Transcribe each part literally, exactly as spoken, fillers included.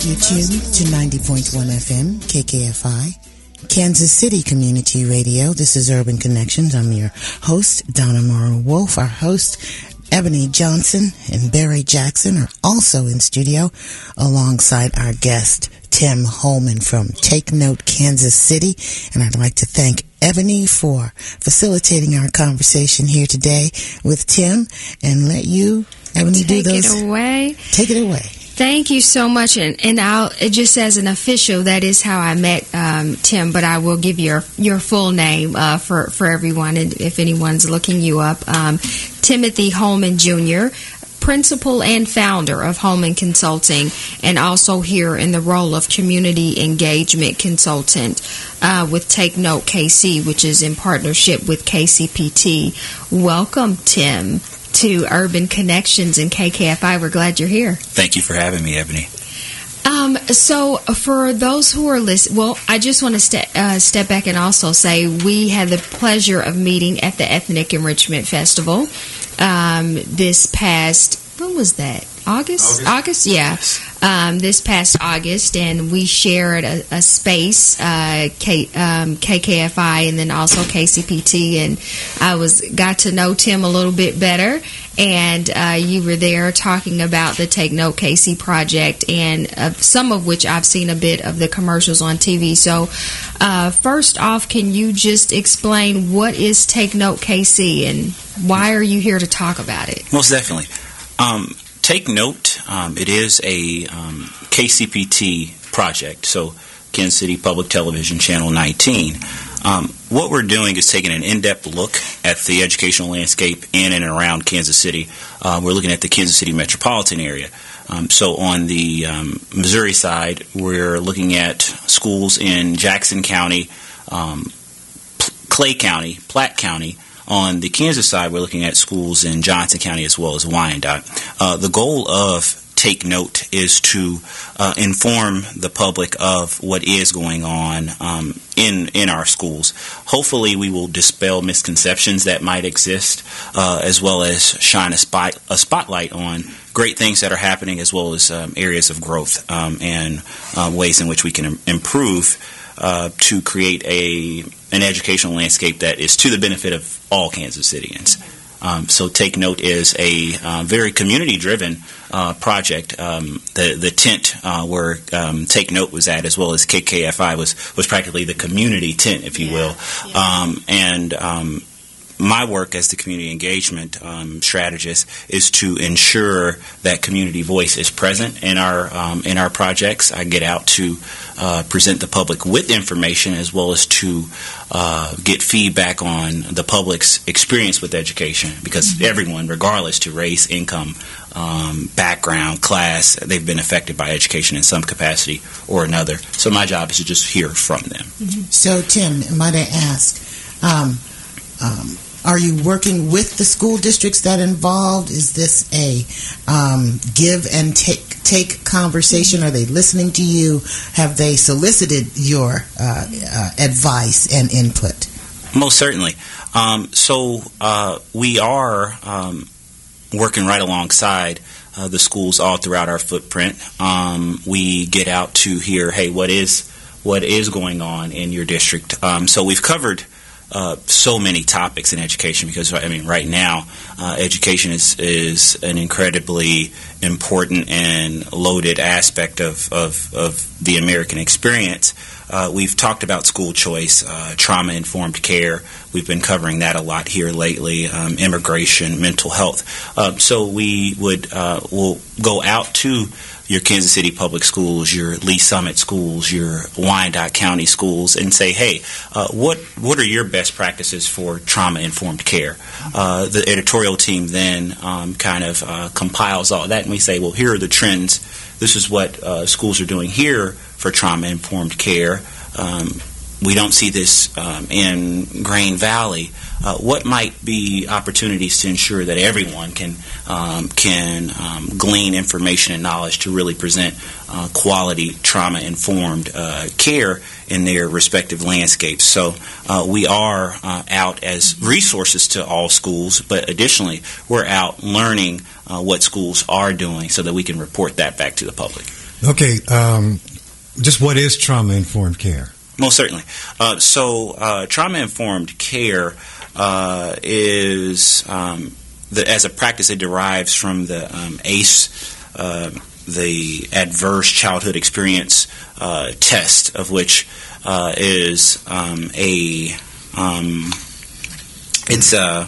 You're tuned to ninety point one F M, K K F I, Kansas City Community Radio. This is Urban Connections. I'm your host, Donna Morrow Wolf. Our host, Ebony Johnson and Barry Jackson, are also in studio alongside our guest, Tim Holman from Take Note, Kansas City. And I'd like to thank Ebony for facilitating our conversation here today with Tim, and let you, Ebony, Take do those. Take it away. Take it away. Thank you so much, and, and I'll just as an official, that is how I met um, Tim. But I will give your your full name uh, for for everyone, and if anyone's looking you up, um, Timothy Holman Junior, principal and founder of Holman Consulting, and also here in the role of community engagement consultant uh, with Take Note K C, which is in partnership with K C P T. Welcome, Tim, to Urban Connections and K K F I. We're glad you're here. Thank you for having me, Ebony. Um, so for those who are listening, well, I just want to ste- uh, step back and also say we had the pleasure of meeting at the Ethnic Enrichment Festival um, this past, when was that? August? August, August? Yeah. Yes. Um, this past August, and we shared a, a space, uh, K, um, K K F I, and then also K C P T, and I was got to know Tim a little bit better, and uh, you were there talking about the Take Note K C project, and uh, some of which I've seen a bit of the commercials on T V. So, uh, first off, can you just explain what is Take Note K C, and why are you here to talk about it? Most definitely. Um, Take Note, um, it is a um, K C P T project, so Kansas City Public Television Channel nineteen. Um, what we're doing is taking an in-depth look at the educational landscape in and around Kansas City. Uh, we're looking at the Kansas City metropolitan area. Um, so on the um, Missouri side, we're looking at schools in Jackson County, um, Clay County, Platte County. On the Kansas side, we're looking at schools in Johnson County as well as Wyandotte. Uh, the goal of Take Note is to uh, inform the public of what is going on um, in in our schools. Hopefully, we will dispel misconceptions that might exist, uh, as well as shine a, spot, a spotlight on great things that are happening, as well as um, areas of growth um, and uh, ways in which we can im- improve uh, to create a an educational landscape that is to the benefit of all Kansas Cityans. Um, so Take Note is a uh, very community-driven uh, project. Um, the the tent uh, where um, Take Note was at, as well as K K F I, was was practically the community tent, if you yeah. will. Yeah. Um, and um, my work as the community engagement um, strategist is to ensure that community voice is present in our um, in our projects. I get out to uh, present the public with information, as well as to uh, get feedback on the public's experience with education, because mm-hmm. everyone, regardless to race, income, um, background, class, they've been affected by education in some capacity or another. So my job is to just hear from them. Mm-hmm. So Tim, might I ask, um, um, are you working with the school districts that involved? Is this a um, give and take take conversation? Are they listening to you? Have they solicited your uh, uh, advice and input? Most certainly. Um, so uh, we are um, working right alongside uh, the schools all throughout our footprint. Um, we get out to hear, hey, what is what is going on in your district? Um, so we've covered Uh, so many topics in education, because I mean, right now, uh, education is is an incredibly important and loaded aspect of of, of the American experience. Uh, we've talked about school choice, uh, trauma-informed care. We've been covering that a lot here lately. Um, immigration, mental health. Uh, so we would uh, will go out to your Kansas City public schools, your Lee Summit schools, your Wyandotte County schools, and say, hey, uh, what what are your best practices for trauma-informed care? Uh, the editorial team then um, kind of uh, compiles all that, and we say, well, here are the trends. This is what uh, schools are doing here for trauma-informed care. Um, we don't see this um, in Grain Valley. Uh, what might be opportunities to ensure that everyone can um, can um, glean information and knowledge to really present uh, quality trauma-informed uh, care in their respective landscapes? So uh, we are uh, out as resources to all schools, but additionally we're out learning uh, what schools are doing so that we can report that back to the public. Okay, um, just what is trauma-informed care? Most certainly. Uh, so, uh, trauma-informed care uh, is, um, the, as a practice, it derives from the um, A C E, uh, the Adverse Childhood Experience uh, Test, of which uh, is um, a um, it's a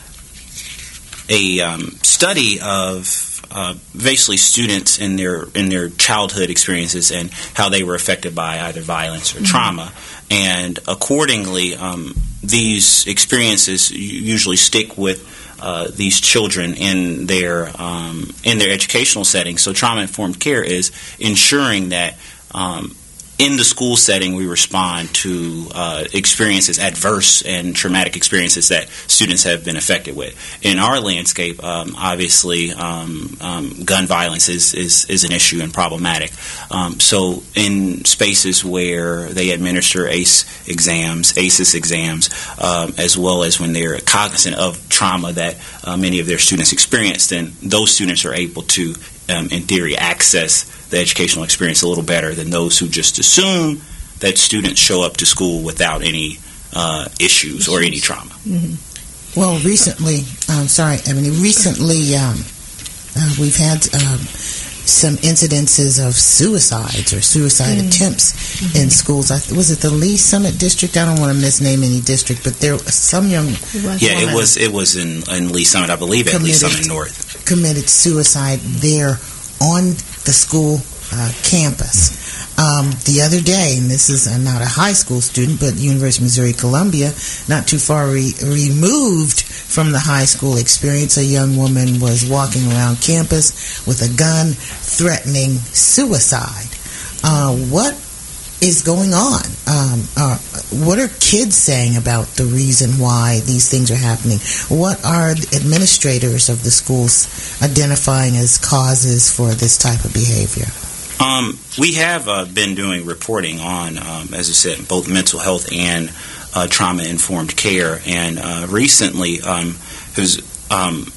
a um, study of Uh, basically students in their in their childhood experiences and how they were affected by either violence or mm-hmm. trauma, and accordingly, um, these experiences usually stick with uh, these children in their um, in their educational setting. So, trauma-informed care is ensuring that um, in the school setting we respond to uh, experiences, adverse and traumatic experiences that students have been affected with. In our landscape, um, obviously, um, um, gun violence is, is, is an issue and problematic. Um, so in spaces where they administer A C E exams, A C E S exams, um, as well as when they're cognizant of trauma that uh, many of their students experienced, then those students are able to, um, in theory, access the educational experience a little better than those who just assume that students show up to school without any uh, issues or any trauma. Mm-hmm. Well, recently, I'm um, sorry, Ebony, recently um, uh, we've had um, some incidences of suicides or suicide mm-hmm. attempts mm-hmm. in schools. I th- was it the Lee Summit District? I don't want to misname any district, but there was some young... It yeah, it was it was in, in Lee Summit, I believe, at Lee Summit North. Committed suicide there on the school uh, campus. Um, the other day, and this is uh, not a high school student, but University of Missouri Columbia, not too far re- removed from the high school experience, a young woman was walking around campus with a gun threatening suicide. Uh, what is going on? Um, uh, what are kids saying about the reason why these things are happening? What are administrators of the schools identifying as causes for this type of behavior? Um, we have uh, been doing reporting on, um, as I said, both mental health and uh, trauma-informed care, and uh, recently, um, who's um,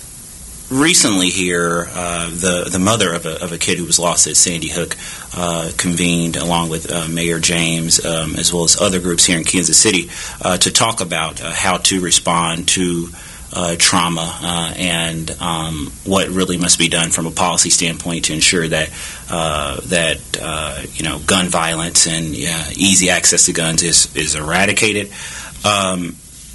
recently here, uh, the the mother of a of a kid who was lost at Sandy Hook uh, convened along with uh, Mayor James, um, as well as other groups here in Kansas City, uh, to talk about uh, how to respond to Uh, trauma uh, and um, what really must be done from a policy standpoint to ensure that uh, that uh, you know gun violence and uh, easy access to guns is is eradicated. Um,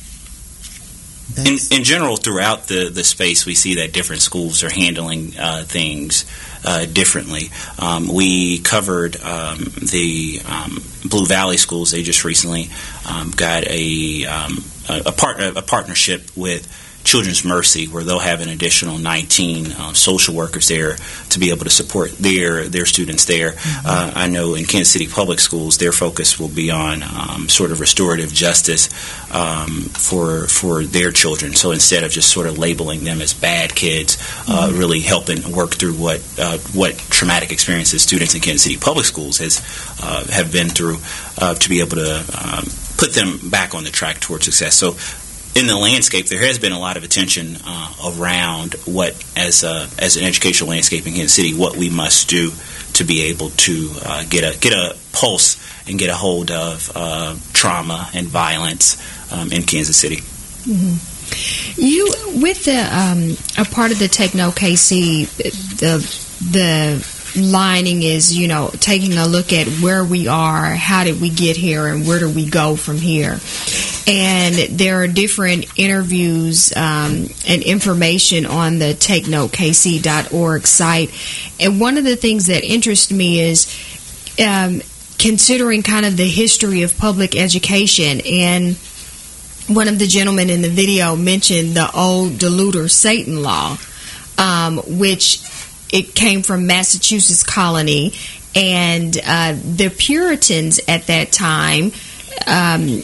in, in general, throughout the, the space, we see that different schools are handling uh, things uh, differently. Um, we covered um, the um, Blue Valley schools. They just recently um, got a um, a, a, part, a partnership with Children's Mercy, where they'll have an additional nineteen uh, social workers there to be able to support their their students there. Mm-hmm. Uh, I know in Kansas City Public Schools, their focus will be on um, sort of restorative justice um, for for their children. So instead of just sort of labeling them as bad kids, uh, mm-hmm. really helping work through what uh, what traumatic experiences students in Kansas City Public Schools has uh, have been through uh, to be able to um, put them back on the track towards success. So in the landscape, there has been a lot of attention uh, around what, as a, as an educational landscape in Kansas City, what we must do to be able to uh, get a get a pulse and get a hold of uh, trauma and violence um, in Kansas City. Mm-hmm. You, with the um, a part of the Take Note K C, the the lining is, you know, taking a look at where we are, how did we get here, and where do we go from here. And there are different interviews um, and information on the take note k c dot org site. And one of the things that interests me is um, considering kind of the history of public education. And one of the gentlemen in the video mentioned the old Deluder Satan law, um, which it came from Massachusetts colony, and uh, the Puritans at that time um,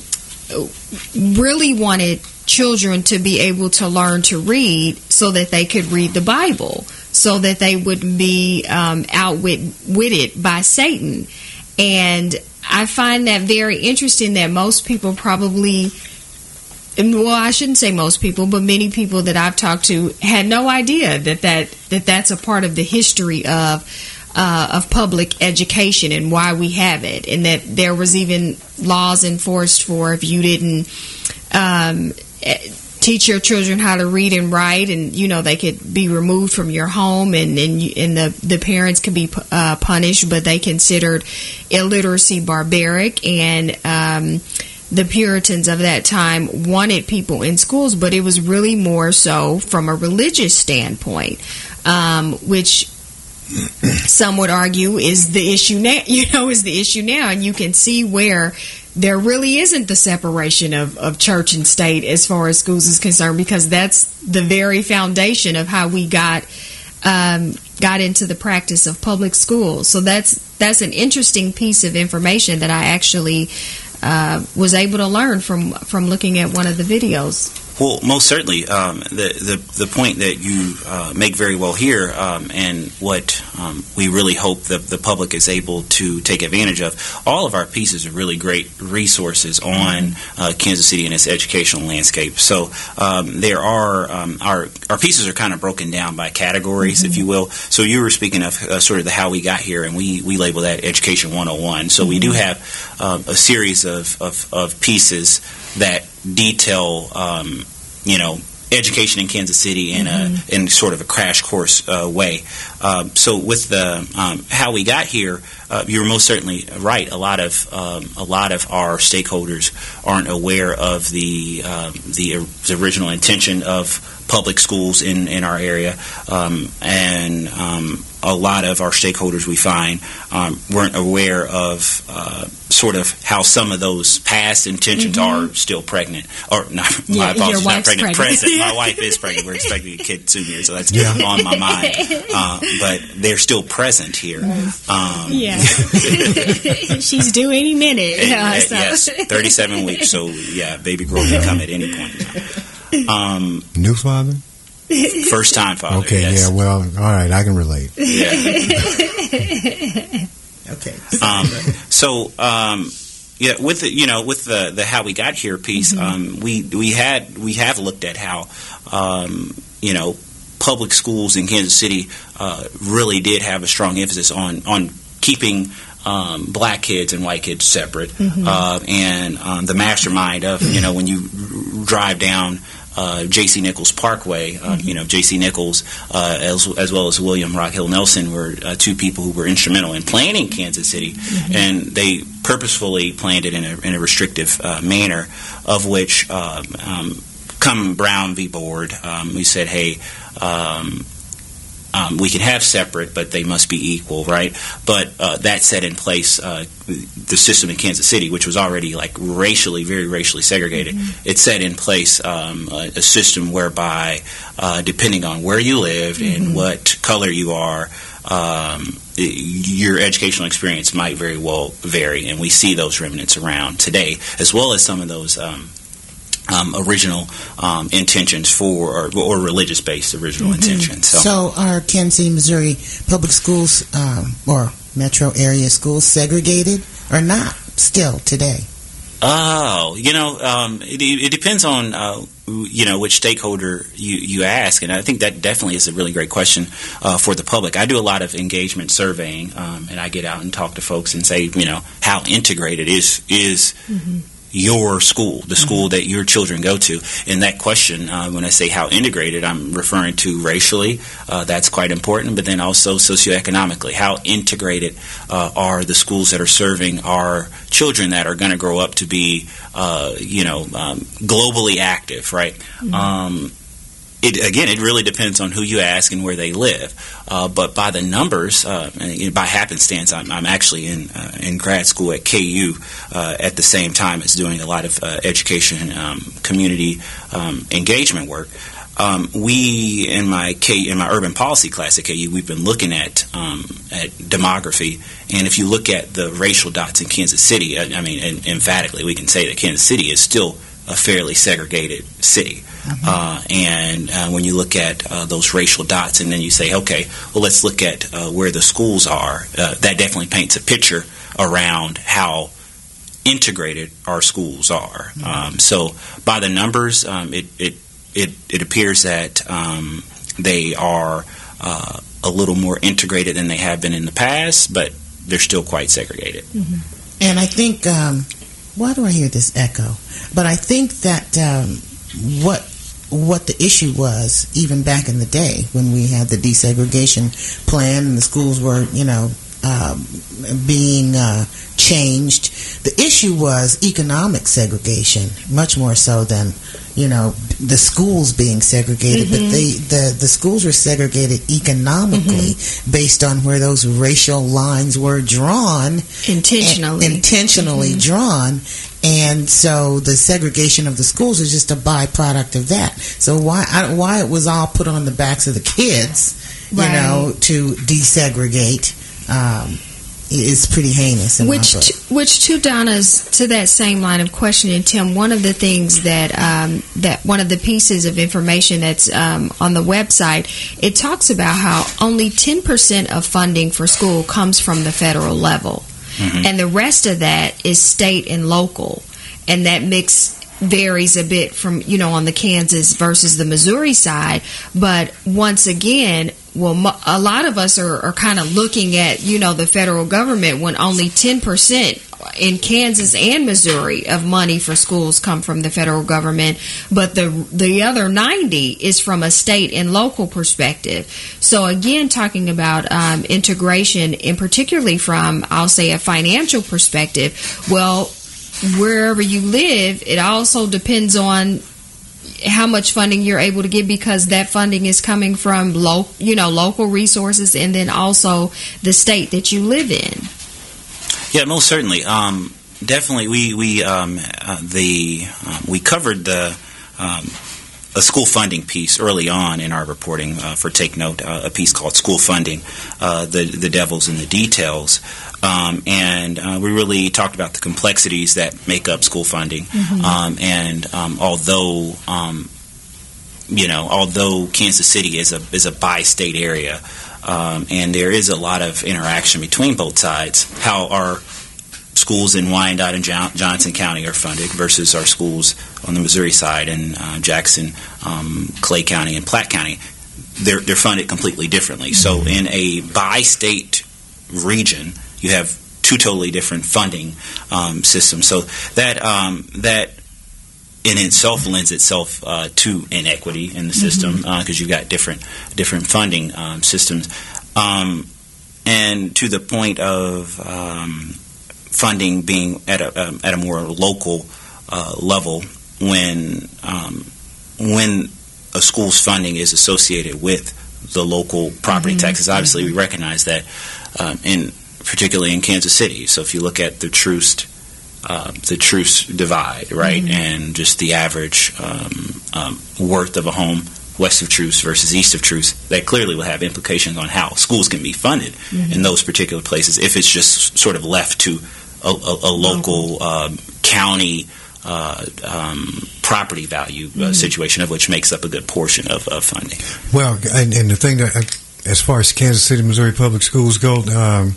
really wanted children to be able to learn to read so that they could read the Bible, so that they wouldn't be um, outwitted by Satan. And I find that very interesting that most people probably, well, I shouldn't say most people, but many people that I've talked to had no idea that, that, that that's a part of the history of uh, of public education and why we have it, and that there was even laws enforced for if you didn't um, teach your children how to read and write, and you know they could be removed from your home, and and, you, and the the parents could be uh, punished, but they considered illiteracy barbaric, and um, the Puritans of that time wanted people in schools, but it was really more so from a religious standpoint, um, which some would argue is the issue now. You know, is the issue now, and you can see where there really isn't the separation of, of church and state as far as schools is concerned, because that's the very foundation of how we got um, got into the practice of public schools. So that's that's an interesting piece of information that I actually uh, was able to learn from from looking at one of the videos. Well, most certainly, um, the, the the point that you uh, make very well here, um, and what um, we really hope that the public is able to take advantage of. All of our pieces are really great resources on uh, Kansas City and its educational landscape. So um, there are um, our our pieces are kind of broken down by categories, mm-hmm. if you will. So you were speaking of uh, sort of the how we got here, and we, we label that Education one oh one. So mm-hmm. we do have uh, a series of, of, of pieces that detail, um, you know, education in Kansas City in mm-hmm. a in sort of a crash course uh, way. Uh, so with the um, how we got here, uh, you're most certainly right. A lot of um, a lot of our stakeholders aren't aware of the uh, the, the original intention of public schools in, in our area, um, and um, a lot of our stakeholders we find um, weren't aware of uh, sort of how some of those past intentions mm-hmm. are still pregnant, or not. Yeah, my apologies, not pregnant. pregnant, present. My wife is pregnant. We're expecting a kid soon here, so that's yeah. on my mind. Uh, but they're still present here. Um, yeah, she's due any minute. And, uh, uh, so. Yes, thirty-seven weeks. So yeah, baby girl can come at any point now. Um, New father? First time father. Okay, yes. yeah, well, all right, I can relate. Yeah. Okay. Um, so, um, yeah, with the, you know, with the, the how we got here piece, mm-hmm. um, we we had we have looked at how, um, you know, public schools in Kansas City uh, really did have a strong emphasis on on keeping Um, black kids and white kids separate, mm-hmm. uh, and um, the mastermind of, you know, when you r- drive down uh, J C Nichols Parkway, uh, mm-hmm. you know, J C Nichols uh, as, as well as William Rockhill Nelson were uh, two people who were instrumental in planning Kansas City, mm-hmm. and they purposefully planned it in a, in a restrictive uh, manner, of which uh, um, come Brown v. Board, um, we said, hey, um, Um, we can have separate, but they must be equal, right? But uh, that set in place uh, the system in Kansas City, which was already like racially, very racially segregated. Mm-hmm. It set in place um, a, a system whereby, uh, depending on where you lived mm-hmm. and what color you are, um, your educational experience might very well vary, and we see those remnants around today, as well as some of those Um, Um, original um, intentions for, or, or religious-based original mm-hmm. intentions. So, so are Kansas City, Missouri public schools um, or metro area schools segregated or not still today? Oh, you know, um, it, it depends on, uh, you know, which stakeholder you, you ask, and I think that definitely is a really great question uh, for the public. I do a lot of engagement surveying, um, and I get out and talk to folks and say, you know, how integrated is is mm-hmm. your school, the school mm-hmm. that your children go to. And that question, uh, when I say how integrated, I'm referring to racially. Uh, that's quite important, but then also socioeconomically. How integrated uh, are the schools that are serving our children that are going to grow up to be, uh, you know, um, globally active, right? Mm-hmm. Um, It, again, it really depends on who you ask and where they live. Uh, but by the numbers, uh, and by happenstance, I'm, I'm actually in uh, in grad school at K U uh, at the same time as doing a lot of uh, education, um, community um, engagement work. Um, we in my K in my urban policy class at K U, we've been looking at um, at demography, and if you look at the racial dots in Kansas City, I, I mean, and emphatically, we can say that Kansas City is still a fairly segregated city. Mm-hmm. Uh, and uh, when you look at uh, those racial dots, and then you say, okay, well, let's look at uh, where the schools are, uh, that definitely paints a picture around how integrated our schools are. Mm-hmm. Um, so by the numbers, um, it, it, it, it appears that um, they are uh, a little more integrated than they have been in the past, but they're still quite segregated. Mm-hmm. And I think, um, why do I hear this echo? But I think that um, what what the issue was, even back in the day when we had the desegregation plan and the schools were, you know, um, being uh, changed, the issue was economic segregation, much more so than, you know, the schools being segregated. Mm-hmm. But they, the, the schools were segregated economically mm-hmm. based on where those racial lines were drawn. Intentionally. And, intentionally mm-hmm. drawn. And so the segregation of the schools is just a byproduct of that. So why I, why it was all put on the backs of the kids, you right. know, to desegregate um, is pretty heinous. In which, to, which to Donna's, to that same line of questioning, Tim, one of the things that um, that one of the pieces of information that's um, on the website, it talks about how only ten percent of funding for school comes from the federal level. Mm-hmm. And the rest of that is state and local. And that mix varies a bit from, you know, on the Kansas versus the Missouri side. But once again, well, a lot of us are, are kind of looking at, you know, the federal government when only ten percent in Kansas and Missouri of money for schools come from the federal government, but the the other ninety is from a state and local perspective. So again, talking about um, integration, and particularly from, I'll say, a financial perspective, well, wherever you live, it also depends on how much funding you're able to get, because that funding is coming from lo- you know, local resources and then also the state that you live in. Yeah, most certainly. Um, definitely, we we um, uh, the um, we covered the um, a school funding piece early on in our reporting uh, for Take Note, uh, a piece called "School Funding: uh, the the Devils in the Details," um, and uh, we really talked about the complexities that make up school funding. Mm-hmm. Um, and um, although um, you know, although Kansas City is a is a bi-state area. Um, and there is a lot of interaction between both sides. How our schools in Wyandotte and John- Johnson County are funded versus our schools on the Missouri side in uh, Jackson, um, Clay County, and Platte County. They're, they're funded completely differently. So in a bi-state region, you have two totally different funding um, systems. So that that... Um, that in itself lends itself uh, to inequity in the system because mm-hmm. uh, you've got different different funding um, systems. Um, and to the point of um, funding being at a, um, at a more local uh, level, when um, when a school's funding is associated with the local property mm-hmm. taxes, obviously mm-hmm. we recognize that, um, in particularly in Kansas City. So if you look at the Troost Uh, the Truce divide, right, mm-hmm. and just the average um, um, worth of a home west of Truce versus east of Truce, that clearly will have implications on how schools can be funded mm-hmm. in those particular places if it's just sort of left to a, a, a local um, county uh, um, property value uh, mm-hmm. situation, of which makes up a good portion of, of funding. Well, and, and the thing that, as far as Kansas City, Missouri public schools go, um,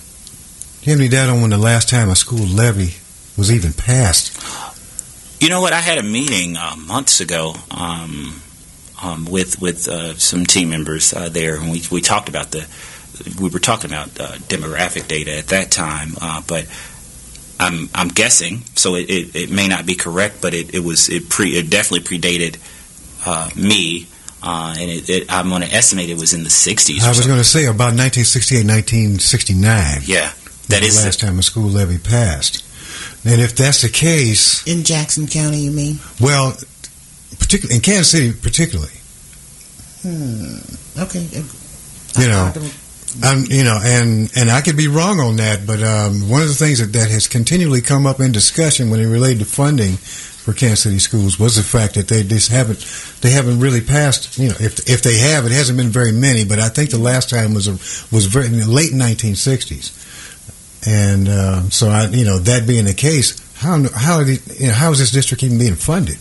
do you have any data on when the last time a school levy was even passed? You know what? I had a meeting uh, months ago um, um, with with uh, some team members uh, there, and we we talked about the we were talking about uh, demographic data at that time. Uh, but I'm I'm guessing, so it, it, it may not be correct, but it, it was it pre it definitely predated uh, me, uh, and it, it, I'm going to estimate it was in the sixties. I was going to say about nineteen sixty-eight, nineteen sixty-nine. Yeah, that is the last time a school levy passed. And if that's the case... In Jackson County, you mean? Well, particularly in Kansas City particularly. Hmm. Okay. You know, I'm, you know, and, and I could be wrong on that, but um, one of the things that, that has continually come up in discussion when it related to funding for Kansas City schools was the fact that they just haven't they haven't really passed. You know, if if they have, it hasn't been very many. But I think the last time was a, was very in the late nineteen sixties. And uh, so, I, you know, that being the case, how how you know, how is this district even being funded?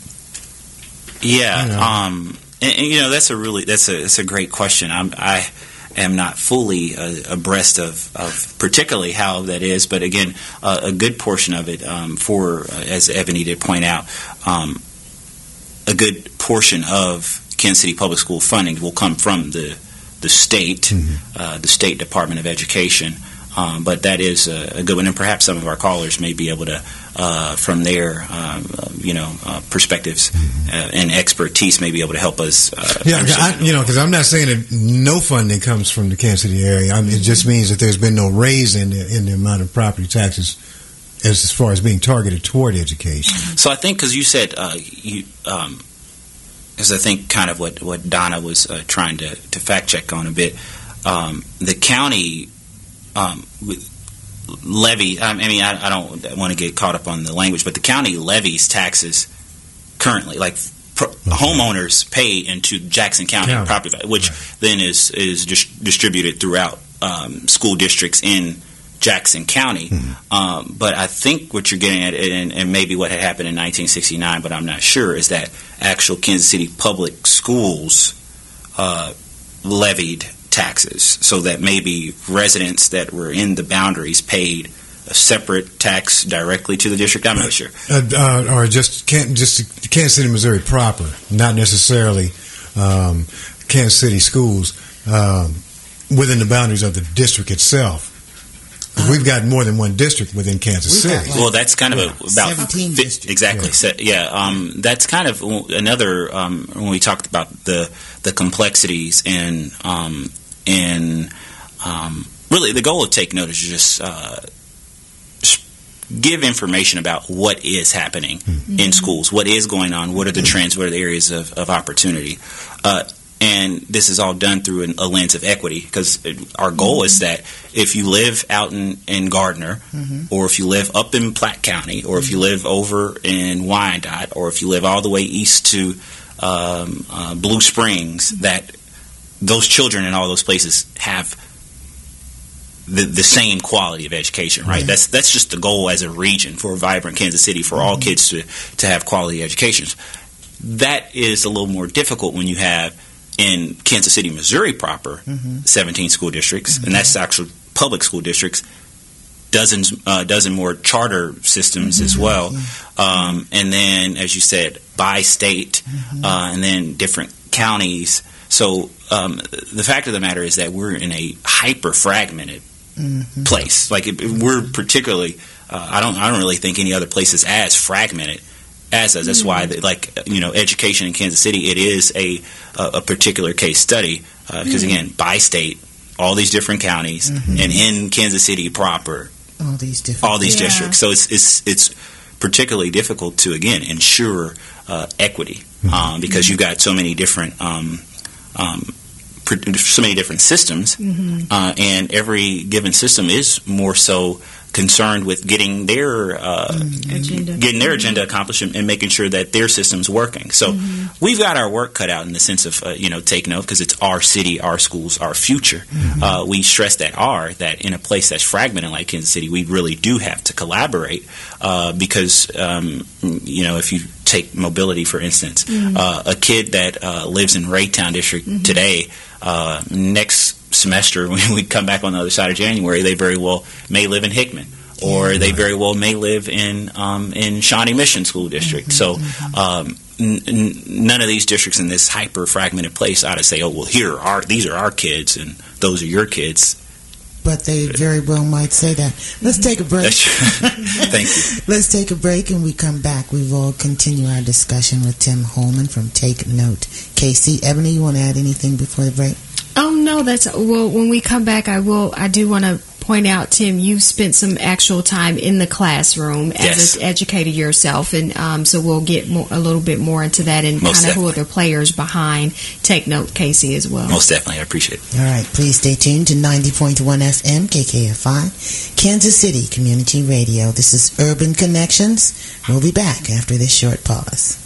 Yeah, you know. um, and, and you know that's a really that's a that's a great question. I'm, I am not fully uh, abreast of, of particularly how that is, but again, uh, a good portion of it, um, for uh, as Ebony did point out, um, a good portion of Kansas City public school funding will come from the the state, mm-hmm. uh, the State Department of Education. Um, but that is a, a good one, and perhaps some of our callers may be able to, uh, from their, um, uh, you know, uh, perspectives uh, and expertise, may be able to help us. Uh, yeah, I, you know, because I'm not saying that no funding comes from the Kansas City area. I mean, it just means that there's been no raise in the, in the amount of property taxes as, as far as being targeted toward education. So I think, because you said, uh, you, um, as I think kind of what, what Donna was uh, trying to, to fact check on a bit, um, the county. Um, levy. I mean, I, I don't want to get caught up on the language, but the county levies taxes currently. Like pro- okay. homeowners pay into Jackson County, county. property value, which right. then is is dis- distributed throughout um, school districts in Jackson County. Mm-hmm. Um, but I think what you're getting at, and, and maybe what had happened in nineteen sixty-nine, but I'm not sure, is that actual Kansas City public schools uh, levied taxes, so that maybe residents that were in the boundaries paid a separate tax directly to the district. I'm not sure, uh, uh, or just can just Kansas City, Missouri proper, not necessarily um, Kansas City schools um, within the boundaries of the district itself. We've got more than one district within Kansas City. Like, well, that's kind of yeah, a, about seventeen fi- districts. Exactly. Yeah. So, yeah um, that's kind of another um, when we talked about the the complexities and um, and um, really the goal of Take Note is just uh, give information about what is happening mm-hmm. in schools, what is going on, what are the trends, what are the areas of, of opportunity. Uh, And this is all done through an, a lens of equity, because our goal is that if you live out in, in Gardner, mm-hmm. or if you live up in Platte County, or mm-hmm. if you live over in Wyandotte, or if you live all the way east to um, uh, Blue Springs, mm-hmm. that those children in all those places have the, the same quality of education, right? Mm-hmm. That's that's just the goal as a region for a vibrant Kansas City, for mm-hmm. all kids to, to have quality educations. That is a little more difficult when you have in Kansas City, Missouri proper, mm-hmm. seventeen school districts, mm-hmm. and that's actual public school districts, dozens, uh, dozen more charter systems mm-hmm. as well, mm-hmm. um, and then, as you said, by state, mm-hmm. uh, and then different counties. So um, the fact of the matter is that we're in a hyper fragmented mm-hmm. place. Like it, we're particularly, uh, I don't, I don't really think any other place is as fragmented as us. That's why, like, you know, education in Kansas City, it is a a, a particular case study, uh, because mm-hmm. again, by state, all these different counties, mm-hmm. and in Kansas City proper, all these different, all these yeah. districts. So it's it's it's particularly difficult to again ensure uh, equity, mm-hmm. um, because mm-hmm. you've got so many different um, um, so many different systems, mm-hmm. uh, and every given system is more so concerned with getting their uh, agenda. getting their agenda accomplished and, and making sure that their system's working. So mm-hmm. we've got our work cut out in the sense of uh, you know Take Note, because it's our city, our schools, our future. Mm-hmm. Uh, we stress that R that in a place that's fragmented like Kansas City, we really do have to collaborate, uh, because um, you know if you take mobility for instance, mm-hmm. uh, a kid that uh, lives in Raytown District mm-hmm. today, uh, next semester when we come back on the other side of January, they very well may live in Hickman, or they very well may live in um, in Shawnee Mission School District. Mm-hmm. So um, n- n- none of these districts in this hyper fragmented place ought to say, oh well, here are these are our kids and those are your kids. But they very well might say that. Let's take a break. Thank you. Let's take a break, and we come back. We will continue our discussion with Tim Holman from Take Note. Casey, Ebony, you want to add anything before the break? Oh no, that's well. When we come back, I will. I do want to point out, Tim, you've spent some actual time in the classroom as yes. an educator yourself, and um, so we'll get more, a little bit more into that and kind of who are the players behind Take Note, Casey, as well. Most definitely, I appreciate it. All right, please stay tuned to ninety point one F M K K F I, Kansas City Community Radio. This is Urban Connections. We'll be back after this short pause.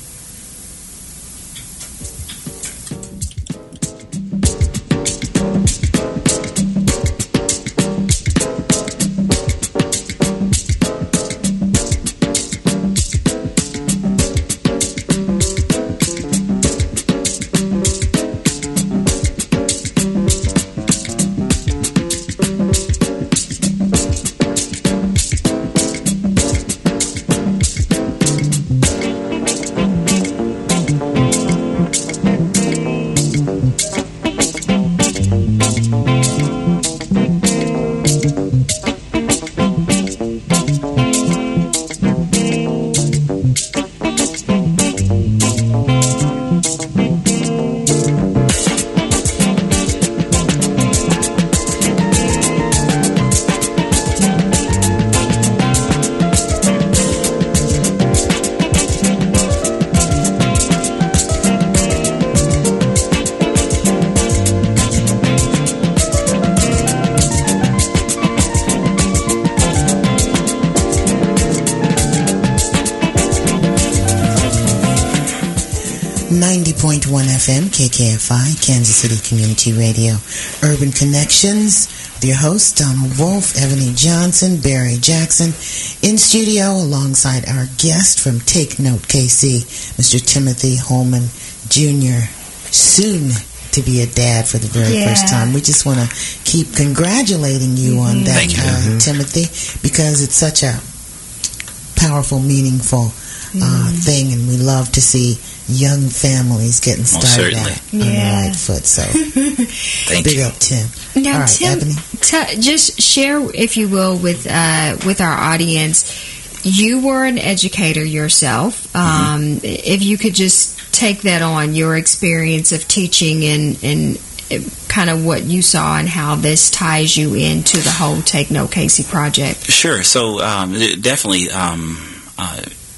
ninety point one F M, K K F I, Kansas City Community Radio. Urban Connections with your host, Donald Wolf, Ebony Johnson, Barry Jackson. In studio alongside our guest from Take Note K C, Mister Timothy Holman Junior Soon to be a dad for the very yeah. first time. We just want to keep congratulating you mm-hmm. on that, Thank you. Uh, Mm-hmm. Timothy, because it's such a powerful, meaningful uh, mm. thing, and we love to see young families getting started out yeah. on the right foot. So, Thank big you. up, Tim. Now, All right, Tim, Ebony. T- just share, if you will, with uh, with our audience. You were an educator yourself. Um, mm-hmm. If you could just take that on, your experience of teaching and, and kind of what you saw and how this ties you into the whole Take Note K C project. Sure. So um, definitely um, uh,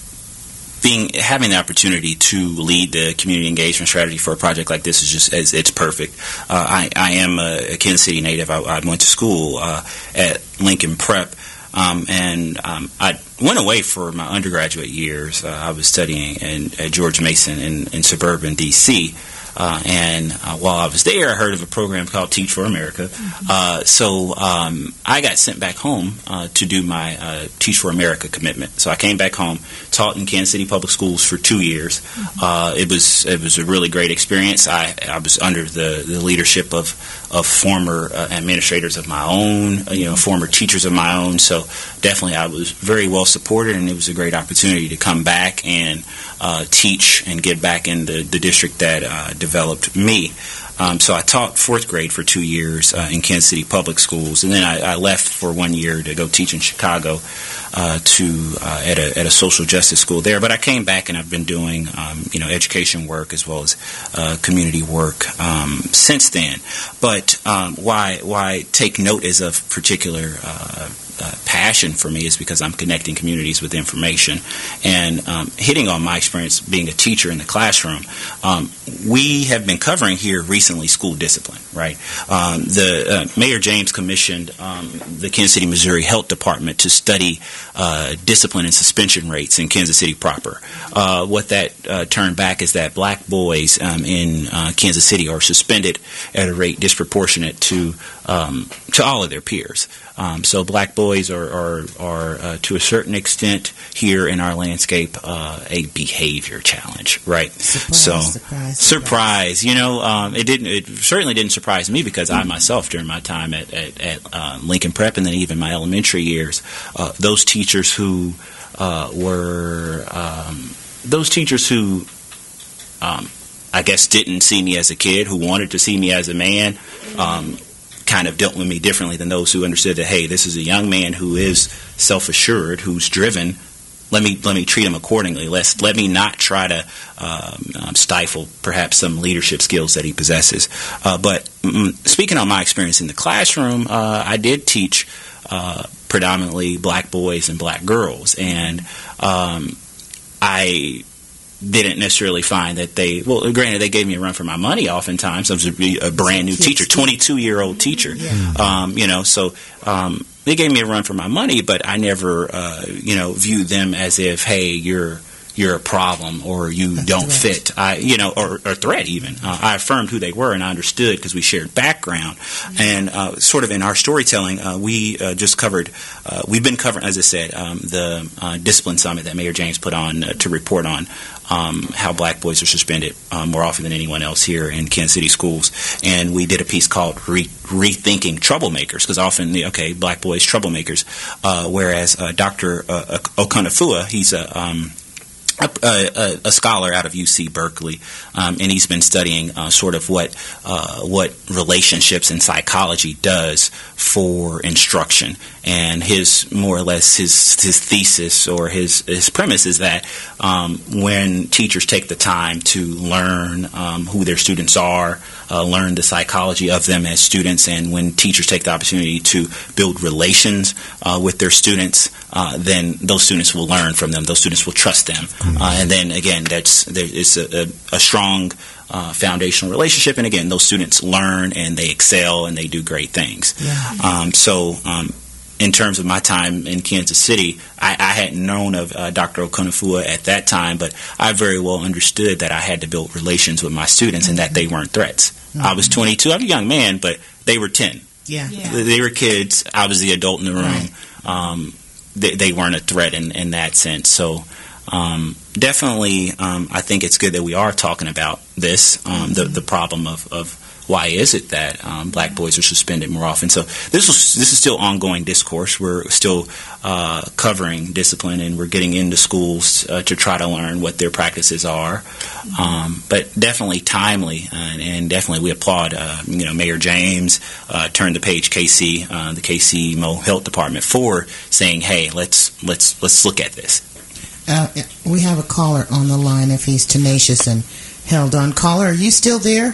being having the opportunity to lead the community engagement strategy for a project like this is just it's, it's perfect. Uh, I, I am a Kansas City native. I, I went to school uh, at Lincoln Prep. Um, and um, I went away for my undergraduate years. Uh, I was studying in, at George Mason in, in suburban D C Uh, and uh, while I was there, I heard of a program called Teach for America. Uh, so um, I got sent back home uh, to do my uh, Teach for America commitment. So I came back home, taught in Kansas City Public Schools for two years. Uh, it was it was a really great experience. I, I was under the, the leadership of of former uh, administrators of my own, you know, former teachers of my own. So definitely, I was very well supported, and it was a great opportunity to come back and uh, teach and get back in the, the district that uh, developed me. Um, so I taught fourth grade for two years uh, in Kansas City Public Schools, and then I, I left for one year to go teach in Chicago uh, to uh, at a at a social justice school there. But I came back, and I've been doing um, you know education work as well as uh, community work um, since then. But um, why why Take Note is of particular Uh, Uh, passion for me is because I'm connecting communities with information and um, hitting on my experience being a teacher in the classroom. Um, we have been covering here recently school discipline, right? Um, the uh, Mayor James commissioned um, the Kansas City, Missouri Health Department to study uh, discipline and suspension rates in Kansas City proper. Uh, what that uh, turned back is that black boys um, in uh, Kansas City are suspended at a rate disproportionate to um, to all of their peers. Um, so black boys are, are, are uh, to a certain extent here in our landscape uh, a behavior challenge, right? Surprise, so surprise, surprise. surprise you know, um, it didn't. It certainly didn't surprise me because I myself, during my time at at, at uh, Lincoln Prep and then even my elementary years, uh, those teachers who uh, were um, those teachers who um, I guess didn't see me as a kid, who wanted to see me as a man. Um, kind of dealt with me differently than those who understood that, hey, this is a young man who is self-assured, who's driven. Let me let me treat him accordingly. Let's let me not try to um, um, stifle perhaps some leadership skills that he possesses. Uh, but mm, speaking on my experience in the classroom, uh, I did teach uh, predominantly black boys and black girls, and um, I didn't necessarily find that they, well, granted, they gave me a run for my money oftentimes. I was a, a brand new teacher, twenty-two-year-old teacher, yeah. um, you know, so um, they gave me a run for my money, but I never, uh, you know, viewed them as if, hey, you're you're a problem or you a don't threat. fit, I, you know, or, or threat even. Uh, I affirmed who they were, and I understood because we shared background. Mm-hmm. And uh, sort of in our storytelling, uh, we uh, just covered, uh, we've been covering, as I said, um, the uh, Discipline Summit that Mayor James put on uh, to report on um, how black boys are suspended uh, more often than anyone else here in Kansas City schools. And we did a piece called Re- Rethinking Troublemakers, because often, okay, black boys, troublemakers, uh, whereas uh, Doctor Uh, Okonafua, he's a um, A, a, a scholar out of U C Berkeley, um, and he's been studying uh, sort of what uh, what relationships and psychology does for instruction. And his more or less his his thesis or his his premise is that um, when teachers take the time to learn um, who their students are, uh, learn the psychology of them as students, and when teachers take the opportunity to build relations uh, with their students, uh, then those students will learn from them. Those students will trust them. Uh, and then again, that's there is a, a, a strong uh, foundational relationship. And again, those students learn and they excel and they do great things. Yeah. Um, so um, in terms of my time in Kansas City, I, I hadn't known of uh, Doctor Okonofua at that time, but I very well understood that I had to build relations with my students and that they weren't threats. Mm-hmm. I was twenty-two. I'm a young man, but they were ten. Yeah. Yeah. They were kids. I was the adult in the room. Right. Um, they, they weren't a threat in, in that sense. So um, definitely, um, I think it's good that we are talking about this, um, the, the problem of, of why is it that um, black boys are suspended more often? So this was this is still ongoing discourse. We're still uh, covering discipline, and we're getting into schools uh, to try to learn what their practices are. Um, but definitely timely, uh, and, and definitely we applaud uh, you know Mayor James, uh, Turn the Page K C, uh, the K C Mo Health Department for saying, hey, let's let's let's look at this. Uh, we have a caller on the line if he's tenacious and held on. Caller, are you still there?